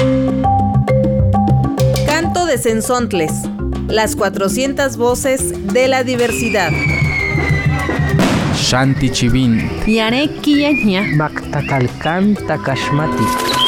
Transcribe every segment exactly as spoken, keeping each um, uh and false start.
Canto de Cenzontles, las cuatrocientas voces de la diversidad. Shanti Chivin, Yane Kiyaña, Mactacalcán Tacashmati.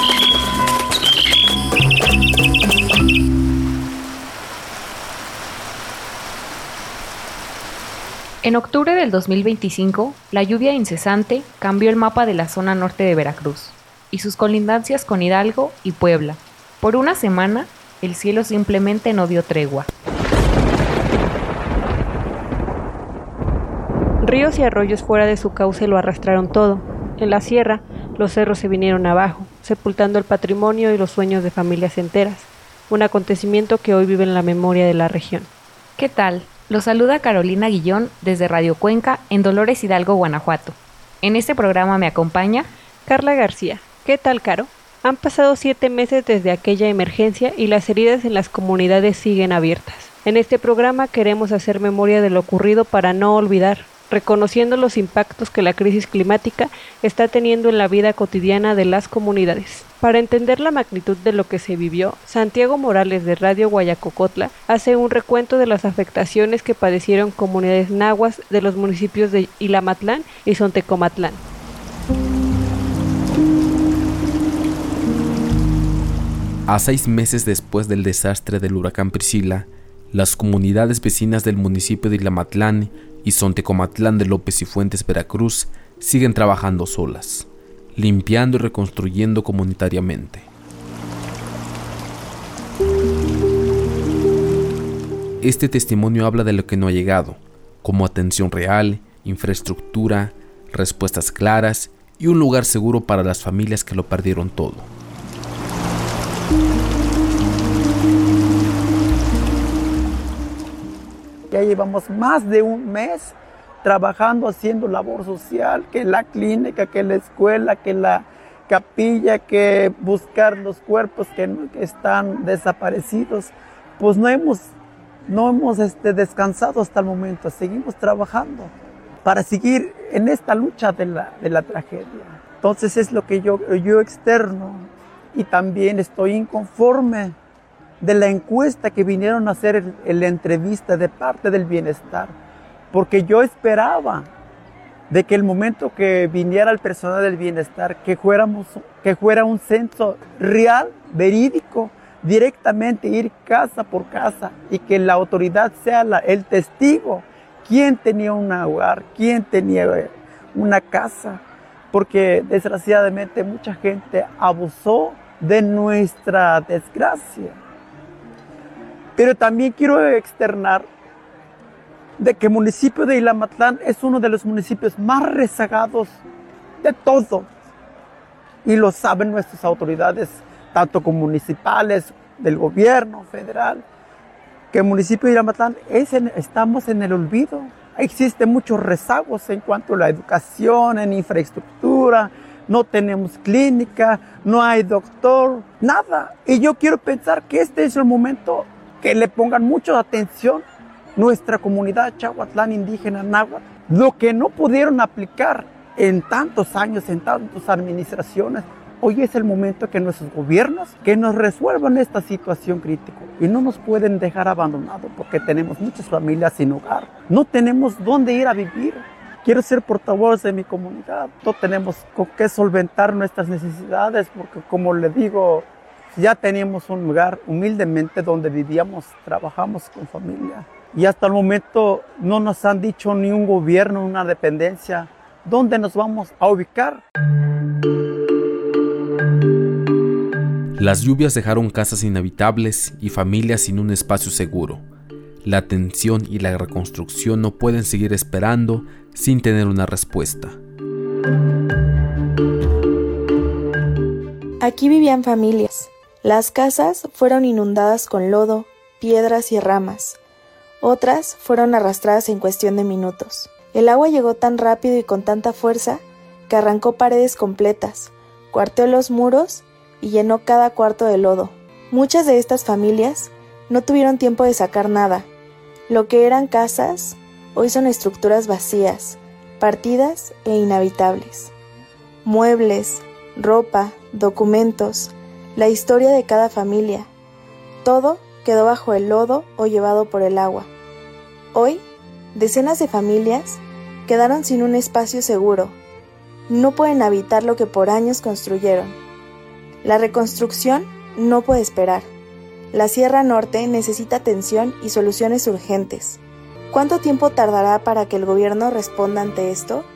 En octubre del dos mil veinticinco, la lluvia incesante cambió el mapa de la zona norte de Veracruz y sus colindancias con Hidalgo y Puebla. Por una semana, el cielo simplemente no dio tregua. Ríos y arroyos fuera de su cauce lo arrastraron todo. En la sierra, los cerros se vinieron abajo, sepultando el patrimonio y los sueños de familias enteras. Un acontecimiento que hoy vive en la memoria de la región. ¿Qué tal? Los saluda Carolina Guillón desde Radio Cuenca en Dolores Hidalgo, Guanajuato. En este programa me acompaña Carla García. ¿Qué tal, Caro? Han pasado siete meses desde aquella emergencia y las heridas en las comunidades siguen abiertas. En este programa queremos hacer memoria de lo ocurrido para no olvidar, reconociendo los impactos que la crisis climática está teniendo en la vida cotidiana de las comunidades. Para entender la magnitud de lo que se vivió, Santiago Morales de Radio Guayacocotla hace un recuento de las afectaciones que padecieron comunidades nahuas de los municipios de Ilamatlán y Sontecomatlán. A seis meses después del desastre del huracán Priscila, las comunidades vecinas del municipio de Ilamatlán y Sontecomatlán de López y Fuentes, Veracruz, siguen trabajando solas, limpiando y reconstruyendo comunitariamente. Este testimonio habla de lo que no ha llegado, como atención real, infraestructura, respuestas claras y un lugar seguro para las familias que lo perdieron todo. Ya llevamos más de un mes trabajando, haciendo labor social, que la clínica, que la escuela, que la capilla, que buscar los cuerpos que, que están desaparecidos. Pues no hemos, no hemos este, descansado hasta el momento, seguimos trabajando para seguir en esta lucha de la, de la tragedia. Entonces es lo que yo, yo externo y también estoy inconforme de la encuesta que vinieron a hacer en, en la entrevista de parte del bienestar, porque yo esperaba de que el momento que viniera el personal del bienestar, que, fuéramos, que fuera un censo real, verídico, directamente ir casa por casa y que la autoridad sea la, el testigo, quién tenía un hogar, quién tenía una casa, porque desgraciadamente mucha gente abusó de nuestra desgracia. Pero también quiero externar de que el municipio de Ilamatlán es uno de los municipios más rezagados de todo. Y lo saben nuestras autoridades, tanto como municipales, del gobierno federal, que el municipio de Ilamatlán es en, estamos en el olvido. Existen muchos rezagos en cuanto a la educación, en infraestructura, no tenemos clínica, no hay doctor, nada. Y yo quiero pensar que este es el momento que le pongan mucha atención nuestra comunidad Chahuatlán indígena náhuatl, lo que no pudieron aplicar en tantos años, en tantas administraciones. Hoy es el momento que nuestros gobiernos que nos resuelvan esta situación crítica y no nos pueden dejar abandonados porque tenemos muchas familias sin hogar, no tenemos dónde ir a vivir. Quiero ser portavoz de mi comunidad, no tenemos con qué solventar nuestras necesidades porque, como le digo, ya teníamos un lugar humildemente donde vivíamos, trabajamos con familia. Y hasta el momento no nos han dicho ni un gobierno, una dependencia, dónde nos vamos a ubicar. Las lluvias dejaron casas inhabitables y familias sin un espacio seguro. La atención y la reconstrucción no pueden seguir esperando sin tener una respuesta. Aquí vivían familias. Las casas fueron inundadas con lodo, piedras y ramas. Otras fueron arrastradas en cuestión de minutos. El agua llegó tan rápido y con tanta fuerza que arrancó paredes completas, cuarteó los muros y llenó cada cuarto de lodo. Muchas de estas familias no tuvieron tiempo de sacar nada. Lo que eran casas, hoy son estructuras vacías, partidas e inhabitables. Muebles, ropa, documentos, la historia de cada familia. Todo quedó bajo el lodo o llevado por el agua. Hoy, decenas de familias quedaron sin un espacio seguro. No pueden habitar lo que por años construyeron. La reconstrucción no puede esperar. La Sierra Norte necesita atención y soluciones urgentes. ¿Cuánto tiempo tardará para que el gobierno responda ante esto?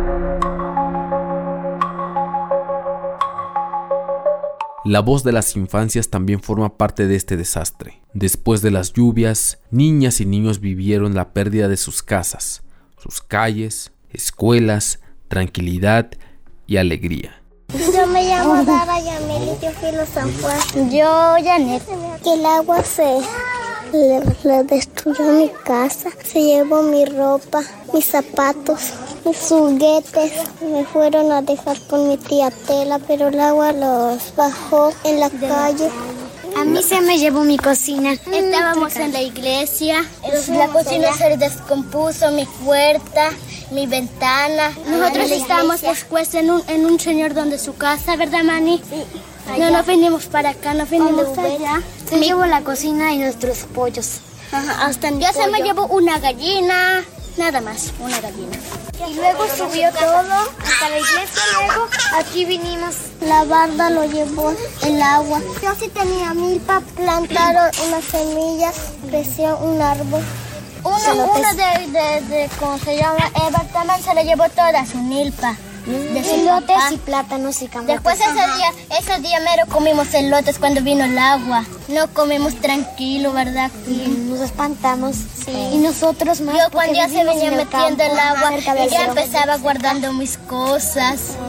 La voz de las infancias también forma parte de este desastre. Después de las lluvias, niñas y niños vivieron la pérdida de sus casas, sus calles, escuelas, tranquilidad y alegría. Yo me llamo Dara Yamil y yo fui los San Juan. Yo, Janet. Que el agua se le, le destruyó mi casa, se llevó mi ropa, mis zapatos, mis juguetes. Me fueron a dejar con mi tía Tela, pero el agua los bajó en la calle. A mí se me llevó mi cocina. Estábamos en la iglesia, la cocina se descompuso, mi puerta, mi ventana. Nosotros estábamos después en un, en un señor donde su casa, ¿verdad, Mani? Sí. No, no venimos para acá, no venimos de allá. Se llevó la cocina y nuestros pollos. Ajá, hasta ya se me llevó una gallina, nada más, una gallina. Y luego subió todo hasta la iglesia, luego aquí vinimos. La barda lo llevó el agua. Yo sí tenía milpa, plantaron unas semillas, creció un árbol. Uno, uno de, de, de, ¿cómo se llama? Eva también se le llevó toda su milpa. De elotes y plátanos y camotes. Después ese día, ese día mero comimos elotes cuando vino el agua. No comimos tranquilo, ¿verdad? Sí, nos espantamos. Sí. Y nosotros más. Yo cuando ya se venía metiendo el agua, y ya empezaba guardando mis cosas.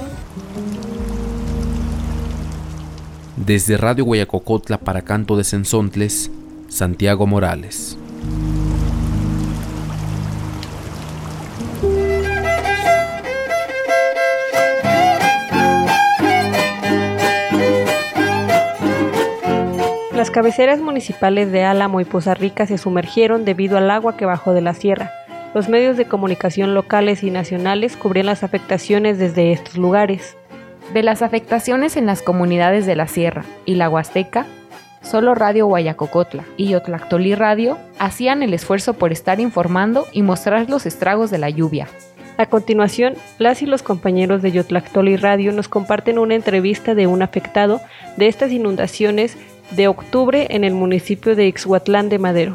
Desde Radio Guayacocotla para Canto de Cenzontles, Santiago Morales. Las cabeceras municipales de Álamo y Poza Rica se sumergieron debido al agua que bajó de la sierra. Los medios de comunicación locales y nacionales cubrían las afectaciones desde estos lugares. De las afectaciones en las comunidades de la Sierra y la Huasteca, solo Radio Guayacocotla y Yotlactolí Radio hacían el esfuerzo por estar informando y mostrar los estragos de la lluvia. A continuación, las y los compañeros de Yotlactolí Radio nos comparten una entrevista de un afectado de estas inundaciones de octubre en el municipio de Ixhuatlán de Madero.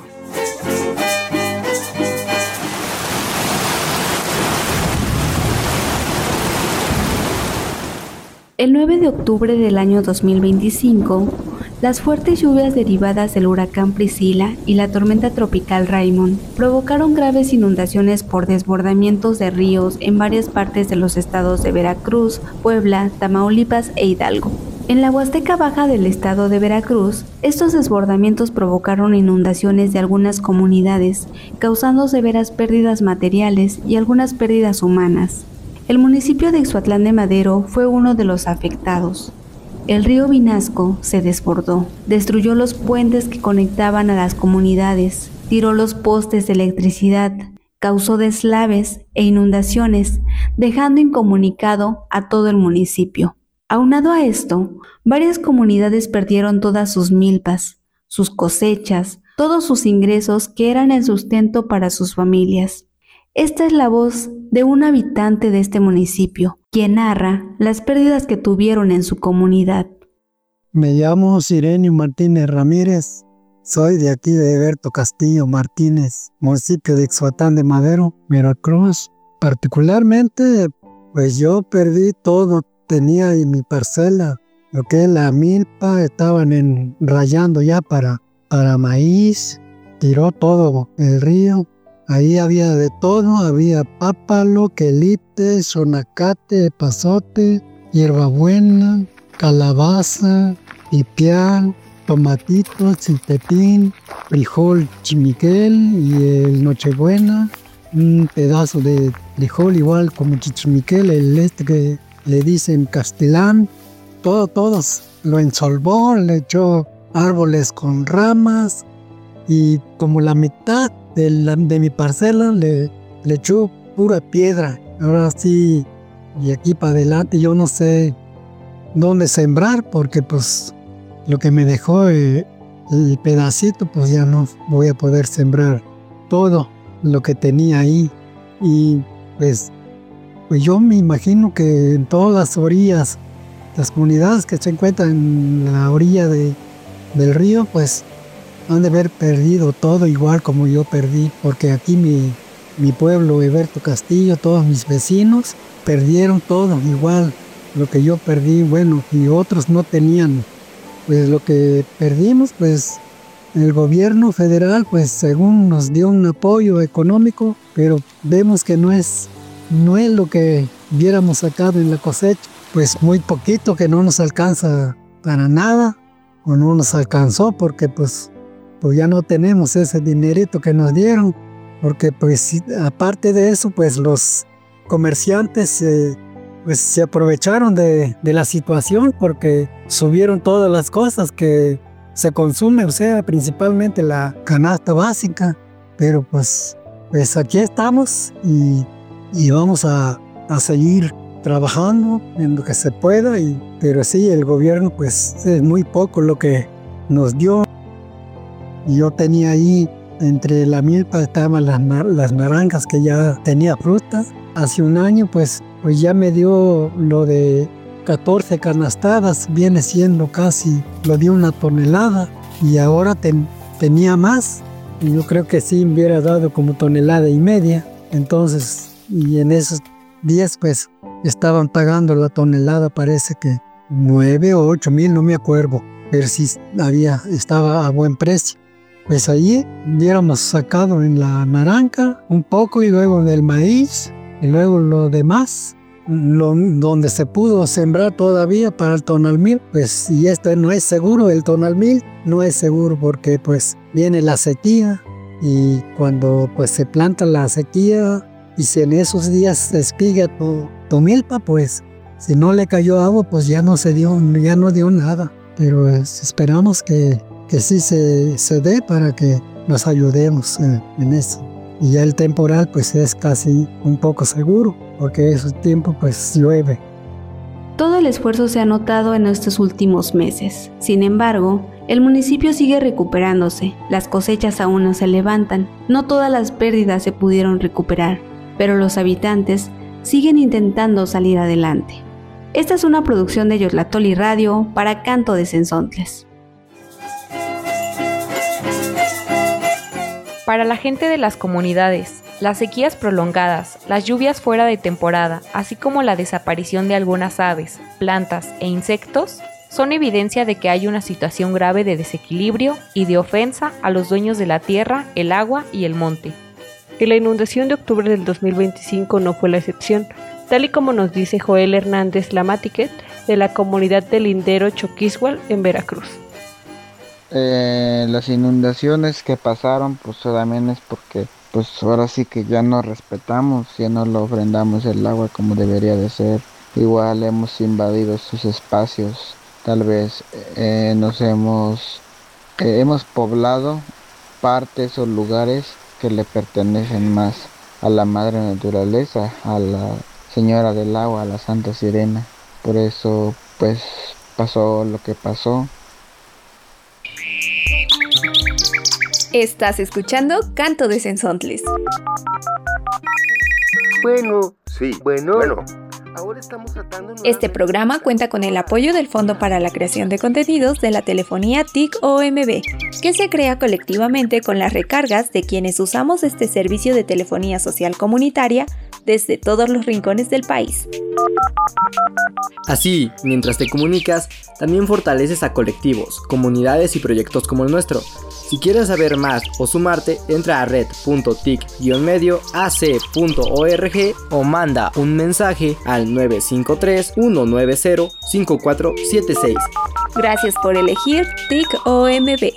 El nueve de octubre del año dos mil veinticinco, las fuertes lluvias derivadas del huracán Priscila y la tormenta tropical Raymond provocaron graves inundaciones por desbordamientos de ríos en varias partes de los estados de Veracruz, Puebla, Tamaulipas e Hidalgo. En la Huasteca Baja del estado de Veracruz, estos desbordamientos provocaron inundaciones de algunas comunidades, causando severas pérdidas materiales y algunas pérdidas humanas. El municipio de Ixhuatlán de Madero fue uno de los afectados. El río Vinasco se desbordó, destruyó los puentes que conectaban a las comunidades, tiró los postes de electricidad, causó deslaves e inundaciones, dejando incomunicado a todo el municipio. Aunado a esto, varias comunidades perdieron todas sus milpas, sus cosechas, todos sus ingresos que eran el sustento para sus familias. Esta es la voz de un habitante de este municipio, quien narra las pérdidas que tuvieron en su comunidad. Me llamo Sirenio Martínez Ramírez, soy de aquí de Eberto Castillo Martínez, municipio de Ixhuatlán de Madero, Veracruz. Particularmente, pues yo perdí todo. Tenía en mi parcela lo que es la milpa, estaban en, rayando ya para, para maíz, tiró todo el río. Ahí había de todo, había pápalo, quelite, sonacate, pasote, hierbabuena, calabaza, pipián, tomatitos, chiltepín, frijol chimiquel y el nochebuena, un pedazo de frijol igual como chichimiquel, el este que le dicen castilán, todo, todos lo ensolvó, le echó árboles con ramas y como la mitad de, la, de mi parcela le, le echó pura piedra. Ahora sí, y aquí para adelante yo no sé dónde sembrar porque pues lo que me dejó eh, el pedacito, pues ya no voy a poder sembrar todo lo que tenía ahí. Y pues, pues yo me imagino que en todas las orillas, las comunidades que se encuentran en la orilla de, del río, pues han de haber perdido todo igual como yo perdí, porque aquí mi, mi pueblo, Heberto Castillo, todos mis vecinos perdieron todo igual lo que yo perdí, bueno, y otros no tenían. Pues lo que perdimos, pues el gobierno federal, pues según nos dio un apoyo económico, pero vemos que no es, no es lo que hubiéramos sacado en la cosecha, pues muy poquito, que no nos alcanza para nada, o no nos alcanzó porque pues, pues ya no tenemos ese dinerito que nos dieron, porque pues aparte de eso, pues los comerciantes eh, pues se aprovecharon de, de la situación porque subieron todas las cosas que se consumen, o sea, principalmente la canasta básica, pero pues, pues aquí estamos y, y vamos a, a seguir trabajando en lo que se pueda, y, pero sí, el gobierno pues es muy poco lo que nos dio. Yo tenía ahí, entre la milpa estaban las, las naranjas que ya tenía fruta. Hace un año pues, pues ya me dio lo de catorce canastadas, viene siendo casi, lo dio una tonelada, y ahora ten, tenía más. Y yo creo que sí me hubiera dado como tonelada y media. Entonces, y en esos días pues estaban pagando la tonelada, parece que nueve o ocho mil, no me acuerdo, pero sí había, estaba a buen precio. Pues allí hubiéramos sacado en la naranja un poco, y luego en el maíz, y luego lo demás, lo, donde se pudo sembrar todavía para el tonalmil, pues, y esto no es seguro, el tonalmil no es seguro porque pues viene la sequía, y cuando pues se planta la sequía, y si en esos días se espiga tu, tu milpa, pues si no le cayó agua, pues ya no se dio, ya no dio nada. Pero pues, esperamos que, que sí se, se dé para que nos ayudemos eh, en eso. Y ya el temporal pues es casi un poco seguro, porque ese tiempo pues llueve. Todo el esfuerzo se ha notado en estos últimos meses. Sin embargo, el municipio sigue recuperándose, las cosechas aún no se levantan, no todas las pérdidas se pudieron recuperar, pero los habitantes siguen intentando salir adelante. Esta es una producción de Yotlatoli Radio para Canto de Cenzontles. Para la gente de las comunidades, las sequías prolongadas, las lluvias fuera de temporada, así como la desaparición de algunas aves, plantas e insectos, son evidencia de que hay una situación grave de desequilibrio y de ofensa a los dueños de la tierra, el agua y el monte. Y la inundación de octubre del dos mil veinticinco no fue la excepción, tal y como nos dice Joel Hernández Lamatiquet, de la comunidad de Lindero Choquishual en Veracruz. Eh, las inundaciones que pasaron, pues también es porque pues ahora sí que ya no respetamos, ya no lo ofrendamos el agua como debería de ser. Igual hemos invadido sus espacios, tal vez eh, nos hemos, eh, hemos poblado partes o lugares que le pertenecen más a la madre naturaleza, a la señora del agua, a la Santa Sirena. Por eso pues pasó lo que pasó. Estás escuchando Canto de Cenzontles. Bueno, sí, bueno, bueno. Ahora estamos tratando Este programa cuenta con el apoyo del Fondo para la Creación de Contenidos de la Telefonía T I C O M B, que se crea colectivamente con las recargas de quienes usamos este servicio de telefonía social comunitaria desde todos los rincones del país. Así, mientras te comunicas, también fortaleces a colectivos, comunidades y proyectos como el nuestro. Si quieres saber más o sumarte, entra a red punto tic guion medio a c punto org o manda un mensaje al nueve cinco tres, uno nueve cero, cinco cuatro siete seis. Gracias por elegir T I C O M B.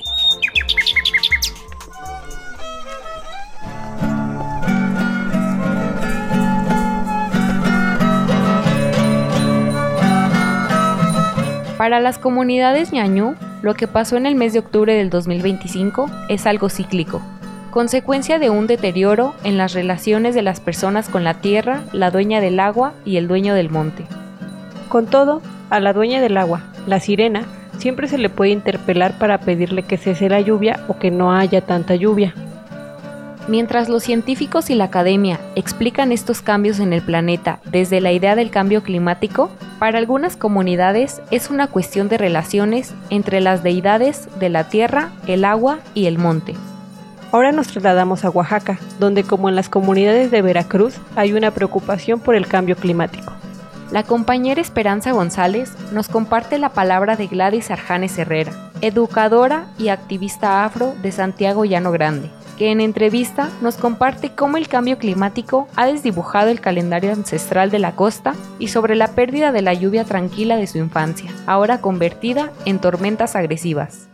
Para las comunidades ñañú, lo que pasó en el mes de octubre del dos mil veinticinco es algo cíclico, consecuencia de un deterioro en las relaciones de las personas con la tierra, la dueña del agua y el dueño del monte. Con todo, a la dueña del agua, la sirena, siempre se le puede interpelar para pedirle que cese la lluvia o que no haya tanta lluvia. Mientras los científicos y la academia explican estos cambios en el planeta desde la idea del cambio climático, para algunas comunidades es una cuestión de relaciones entre las deidades de la tierra, el agua y el monte. Ahora nos trasladamos a Oaxaca, donde como en las comunidades de Veracruz hay una preocupación por el cambio climático. La compañera Esperanza González nos comparte la palabra de Gladys Arjanes Herrera, educadora y activista afro de Santiago Llano Grande, que en entrevista nos comparte cómo el cambio climático ha desdibujado el calendario ancestral de la costa y sobre la pérdida de la lluvia tranquila de su infancia, ahora convertida en tormentas agresivas.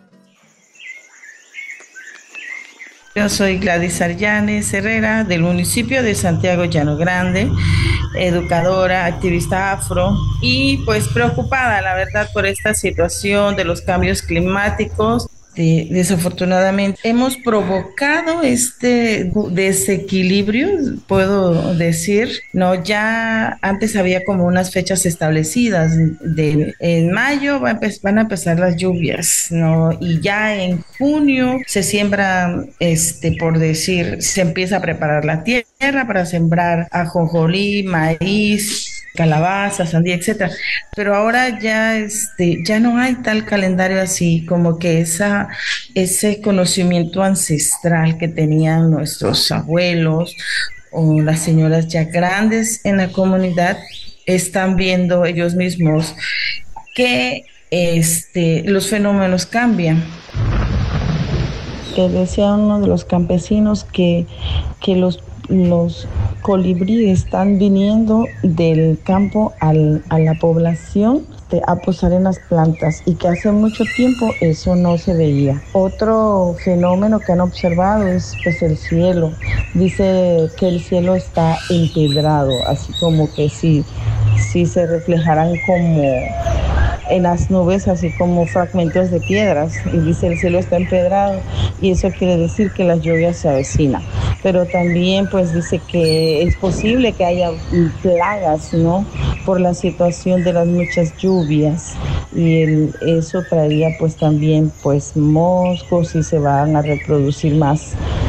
Yo soy Gladys Arjanes Herrera del municipio de Santiago Llano Grande, educadora, activista afro y pues preocupada, la verdad, por esta situación de los cambios climáticos. De, desafortunadamente hemos provocado este desequilibrio, puedo decir, no, ya antes había como unas fechas establecidas de en mayo va a empe- van a empezar las lluvias, no, y ya en junio se siembra, este, por decir, se empieza a preparar la tierra para sembrar ajonjolí, maíz, calabaza, sandía, etcétera. Pero ahora ya este ya no hay tal calendario así, como que esa ese conocimiento ancestral que tenían nuestros abuelos o las señoras ya grandes en la comunidad, están viendo ellos mismos que este los fenómenos cambian. Que decía uno de los campesinos que que los los colibríes están viniendo del campo al, a la población de, a posar en las plantas y que hace mucho tiempo eso no se veía. Otro fenómeno que han observado es pues el cielo. Dice que el cielo está empedrado, así como que si, si se reflejaran como en las nubes, así como fragmentos de piedras, y dice el cielo está empedrado y eso quiere decir que las lluvias se avecinan. Pero también pues dice que es posible que haya plagas, ¿no? Por la situación de las muchas lluvias y el, eso traería pues también pues moscos y se van a reproducir más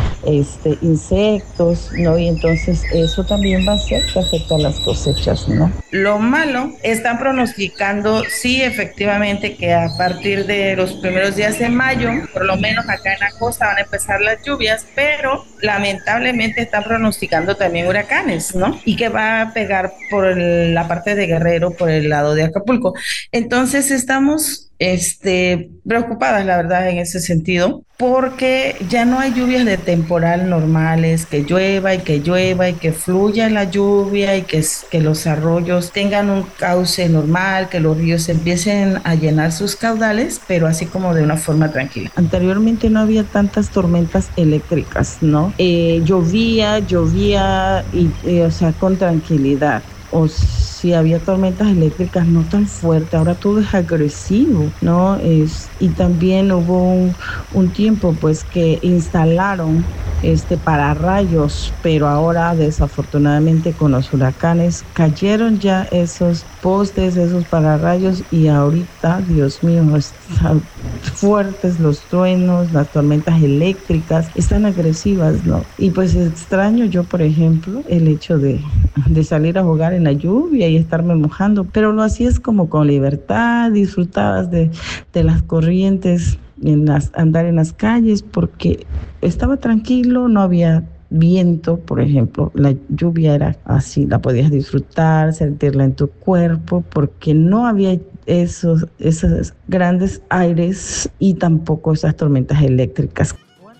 este insectos, ¿no? Y entonces eso también va a hacer que afecte a las cosechas, ¿no? Lo malo, están pronosticando, sí, efectivamente, que a partir de los primeros días de mayo, por lo menos acá en la costa van a empezar las lluvias, pero lamentablemente están pronosticando también huracanes, ¿no? Y que va a pegar por el, la parte de Guerrero, por el lado de Acapulco. Entonces estamos este, preocupadas, la verdad, en ese sentido, porque ya no hay lluvias de temporal normales, que llueva y que llueva y que fluya la lluvia y que, que los arroyos tengan un cauce normal, que los ríos empiecen a llenar sus caudales, pero así como de una forma tranquila. Anteriormente no había tantas tormentas eléctricas, ¿no? Eh, llovía, llovía y, y, o sea, con tranquilidad. O si había tormentas eléctricas no tan fuertes, ahora todo es agresivo, ¿no? Es, y también hubo un, un tiempo pues que instalaron este pararrayos, pero ahora desafortunadamente con los huracanes cayeron ya esos postes, esos pararrayos y ahorita, Dios mío, están fuertes los truenos, las tormentas eléctricas, están agresivas, ¿no? Y pues extraño yo, por ejemplo, el hecho de, de salir a jugar en la lluvia y estarme mojando, pero lo hacías como con libertad, disfrutabas de, de las corrientes, en las, andar en las calles, porque estaba tranquilo, no había viento, por ejemplo, la lluvia era así, la podías disfrutar, sentirla en tu cuerpo, porque no había esos, esos grandes aires y tampoco esas tormentas eléctricas.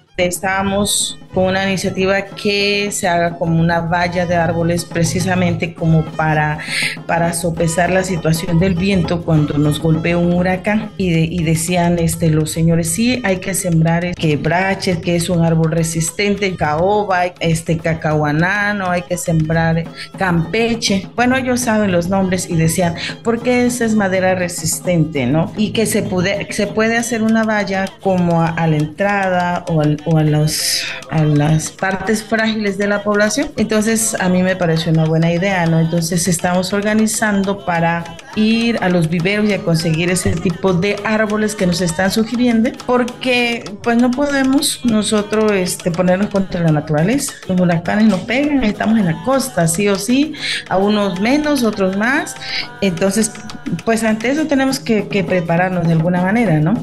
Estábamos con una iniciativa que se haga como una valla de árboles precisamente como para, para sopesar la situación del viento cuando nos golpea un huracán y, de, y decían este, los señores, sí, hay que sembrar quebrache, que es un árbol resistente, caoba, este, cacahuanano, hay que sembrar campeche. Bueno, ellos saben los nombres y decían, ¿por qué esa es madera resistente, no? Y que se puede, se puede hacer una valla como a, a la entrada o al, o a, los, a las partes frágiles de la población. Entonces a mí me pareció una buena idea, ¿no? Entonces estamos organizando para ir a los viveros y a conseguir ese tipo de árboles que nos están sugiriendo, porque pues no podemos nosotros este, ponernos contra la naturaleza. Los huracanes nos pegan, estamos en la costa, sí o sí, a unos menos, otros más. Entonces, pues ante eso tenemos que, que prepararnos de alguna manera, ¿no?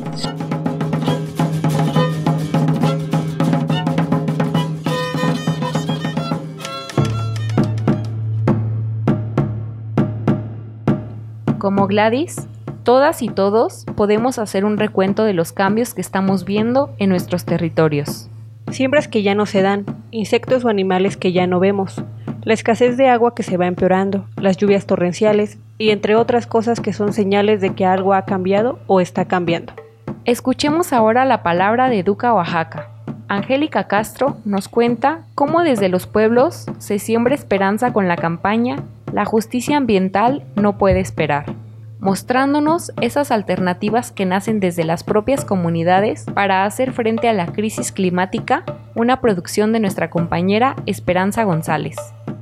Como Gladys, todas y todos podemos hacer un recuento de los cambios que estamos viendo en nuestros territorios. Siembras que ya no se dan, insectos o animales que ya no vemos, la escasez de agua que se va empeorando, las lluvias torrenciales y entre otras cosas que son señales de que algo ha cambiado o está cambiando. Escuchemos ahora la palabra de Educa Oaxaca. Angélica Castro nos cuenta cómo desde los pueblos se siembra esperanza con la campaña La justicia ambiental no puede esperar, mostrándonos esas alternativas que nacen desde las propias comunidades para hacer frente a la crisis climática, una producción de nuestra compañera Esperanza González.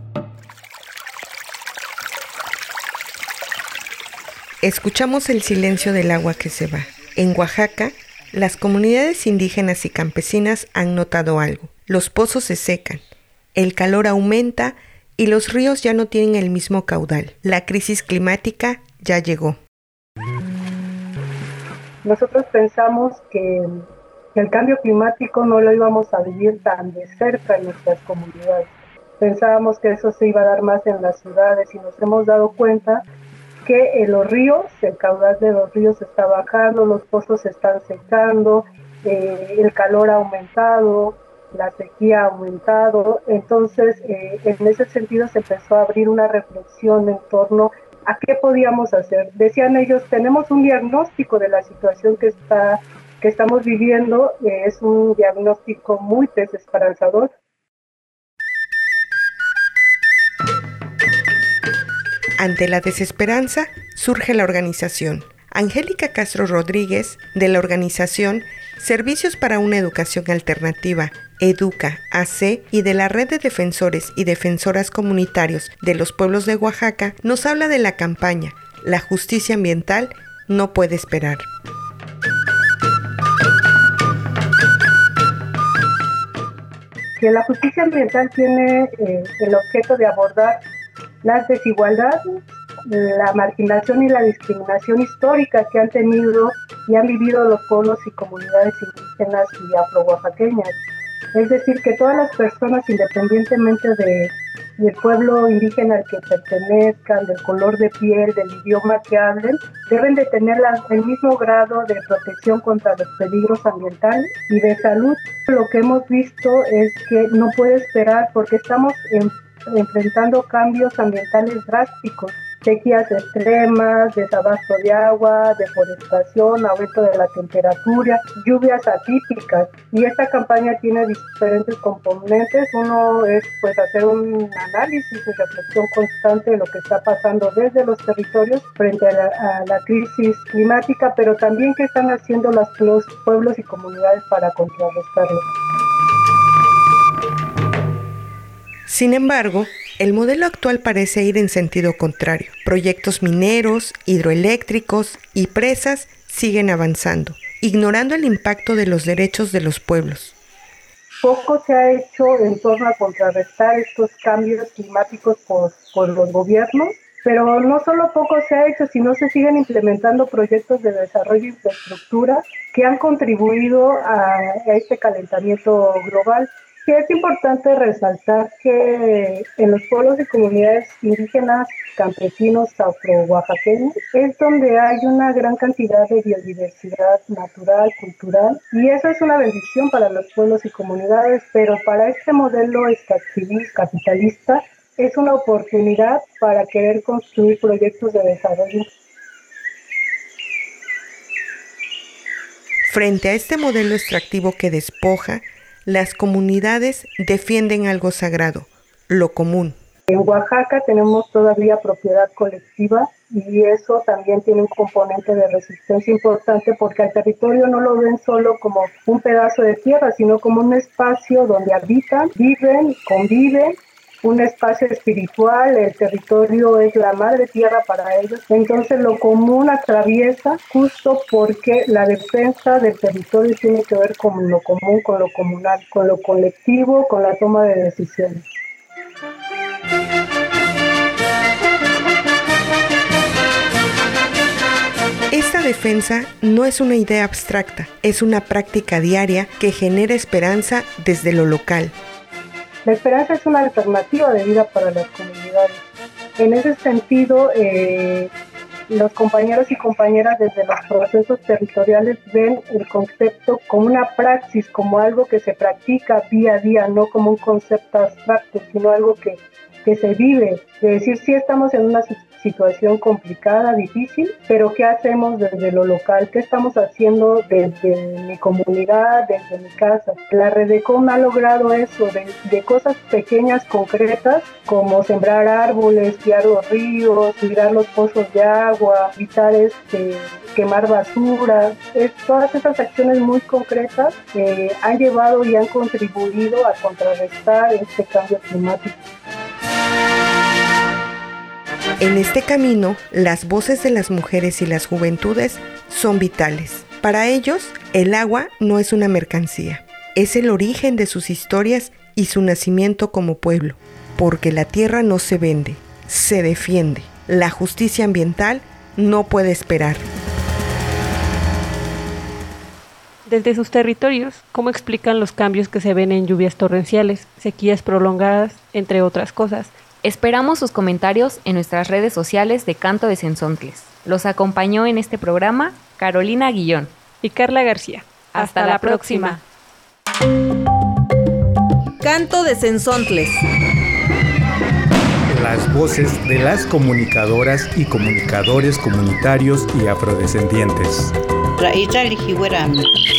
Escuchamos el silencio del agua que se va. En Oaxaca, las comunidades indígenas y campesinas han notado algo. Los pozos se secan, el calor aumenta y los ríos ya no tienen el mismo caudal. La crisis climática ya llegó. Nosotros pensamos que, que el cambio climático no lo íbamos a vivir tan de cerca en nuestras comunidades. Pensábamos que eso se iba a dar más en las ciudades y nos hemos dado cuenta que en los ríos, el caudal de los ríos está bajando, los pozos se están secando, eh, el calor ha aumentado, la sequía ha aumentado. Entonces, eh, en ese sentido se empezó a abrir una reflexión en torno a qué podíamos hacer. Decían ellos, tenemos un diagnóstico de la situación que, está, que estamos viviendo, eh, es un diagnóstico muy desesperanzador. Ante la desesperanza surge la organización. Angélica Castro Rodríguez, de la organización Servicios para una Educación Alternativa, Educa A C, y de la Red de Defensores y Defensoras Comunitarios de los Pueblos de Oaxaca, nos habla de la campaña La justicia ambiental no puede esperar. Que la justicia ambiental tiene eh, el objeto de abordar las desigualdades, la marginación y la discriminación histórica que han tenido y han vivido los pueblos y comunidades indígenas y afro-oaxaqueñas. Es decir, que todas las personas, independientemente de, del pueblo indígena al que pertenezcan, del color de piel, del idioma que hablen, deben de tener la, el mismo grado de protección contra los peligros ambientales y de salud. Lo que hemos visto es que no puede esperar porque estamos en enfrentando cambios ambientales drásticos, sequías extremas, desabasto de agua, deforestación, aumento de la temperatura, lluvias atípicas. Y esta campaña tiene diferentes componentes. Uno es pues hacer un análisis y reflexión constante de lo que está pasando desde los territorios frente a la, a la crisis climática, pero también qué están haciendo los pueblos y comunidades para contrarrestarlo. Sin embargo, el modelo actual parece ir en sentido contrario. Proyectos mineros, hidroeléctricos y presas siguen avanzando, ignorando el impacto de los derechos de los pueblos. Poco se ha hecho en torno a contrarrestar estos cambios climáticos por, por los gobiernos, pero no solo poco se ha hecho, sino se siguen implementando proyectos de desarrollo de infraestructura que han contribuido a, a este calentamiento global. Sí, es importante resaltar que en los pueblos y comunidades indígenas, campesinos, afro-oaxaqueños, es donde hay una gran cantidad de biodiversidad natural, cultural, y eso es una bendición para los pueblos y comunidades, pero para este modelo extractivista, capitalista, es una oportunidad para querer construir proyectos de desarrollo. Frente a este modelo extractivo que despoja, las comunidades defienden algo sagrado, lo común. En Oaxaca tenemos todavía propiedad colectiva y eso también tiene un componente de resistencia importante porque al territorio no lo ven solo como un pedazo de tierra, sino como un espacio donde habitan, viven, conviven, un espacio espiritual. El territorio es la madre tierra para ellos. Entonces lo común atraviesa justo porque la defensa del territorio tiene que ver con lo común, con lo comunal, con lo colectivo, con la toma de decisiones. Esta defensa no es una idea abstracta, es una práctica diaria que genera esperanza desde lo local. La esperanza es una alternativa de vida para las comunidades. En ese sentido, eh, los compañeros y compañeras desde los procesos territoriales ven el concepto como una praxis, como algo que se practica día a día, no como un concepto abstracto, sino algo que, que se vive. De decir, sí estamos en una situación complicada, difícil, pero ¿qué hacemos desde lo local? ¿Qué estamos haciendo desde mi comunidad, desde mi casa? La Redecon ha logrado eso, de, de cosas pequeñas, concretas, como sembrar árboles, guiar los ríos, cuidar los pozos de agua, evitar este, quemar basura. Es, todas esas acciones muy concretas eh, han llevado y han contribuido a contrarrestar este cambio climático. En este camino, las voces de las mujeres y las juventudes son vitales. Para ellos, el agua no es una mercancía, es el origen de sus historias y su nacimiento como pueblo, porque la tierra no se vende, se defiende. La justicia ambiental no puede esperar. Desde sus territorios, ¿cómo explican los cambios que se ven en lluvias torrenciales, sequías prolongadas, entre otras cosas? Esperamos sus comentarios en nuestras redes sociales de Canto de Cenzontles. Los acompañó en este programa Carolina Guillón y Carla García. Hasta, Hasta la, la próxima. próxima. Canto de Cenzontles. Las voces de las comunicadoras y comunicadores comunitarios y afrodescendientes. Ra-